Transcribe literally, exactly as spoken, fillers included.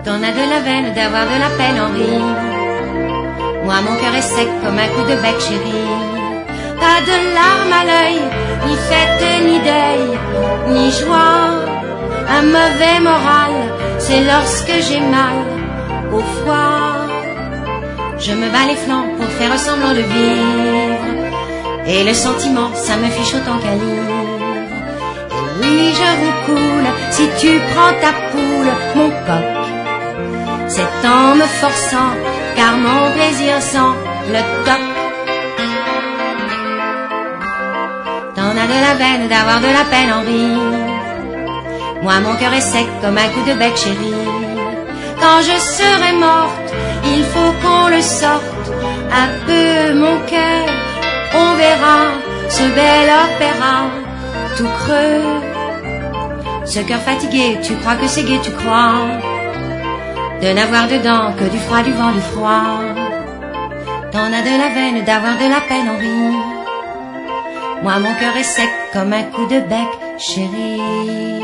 T'en as de la veine d'avoir de la peine en rire. Moi mon cœur est sec comme un coup de bec chéri. Pas de larmes à l'œil, ni fête ni deuil, ni joie. Un mauvais moral, c'est lorsque j'ai mal au foie. Je me bats les flancs pour faire semblant de vivre, et le sentiment, ça me fiche autant qu'un livre. Et oui, je roucoule si tu prends ta poule, mon coq. C'est en me forçant, car mon plaisir sent le toc. T'en as de la veine d'avoir de la peine en rire. Moi mon cœur est sec comme un coup de bec chéri. Quand je serai morte, il faut qu'on le sorte un peu mon cœur. On verra ce bel opéra tout creux. Ce cœur fatigué, tu crois que c'est gai, tu crois de n'avoir dedans que du froid, du vent, du froid. T'en as de la veine d'avoir de la peine en rire. Moi mon cœur est sec comme un coup de bec chéri.